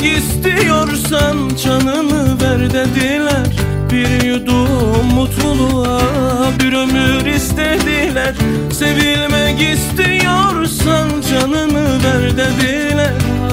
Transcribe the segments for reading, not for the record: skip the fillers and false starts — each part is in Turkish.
istiyorsan canını ver dediler. Bir yudum mutluluğa bir ömür istediler. Sevilmek istiyorsan canını ver dediler.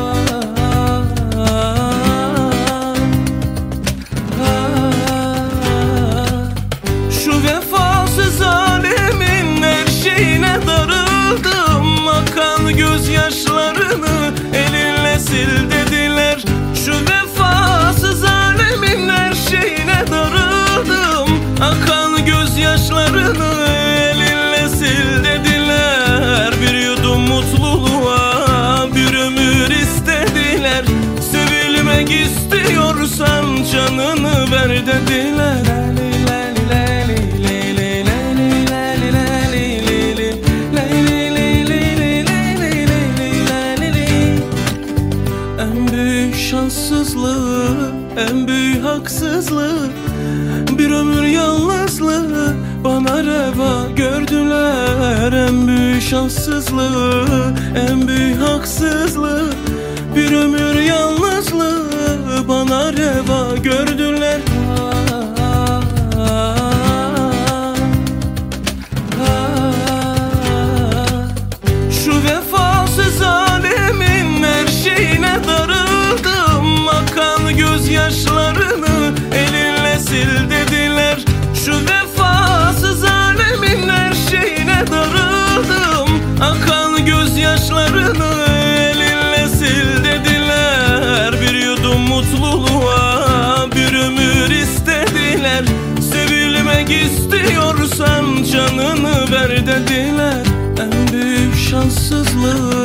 Şu vefasız alemin her şeyine darıldım. Akan gözyaşlarını elinle sil dediler. Şu vefasız alemin her şeyine darıldım. Akan gözyaşlarını elinle sil dediler. Bir yudum mutluluğa bir ömür istediler. Sevilmek istiyorsan canını ver dediler. En büyük şanssızlığı, en büyük haksızlığı, bir ömür yalnızlığı bana reva gördüler. En büyük şanssızlığı, en büyük haksızlığı, bir ömür yalnızlığı bana reva gördüler. Şu vefasız alemin her şeyine darıldım. Akan gözyaşlarını elinle sil dediler. Şu vefasız alemin her şeyine darıldım. Akan gözyaşlarını elinle sil dediler. Bir yudum mutluluğa bir ömür istediler. Sevilmek istiyorsan canını ver dediler. En büyük şanssızlığı,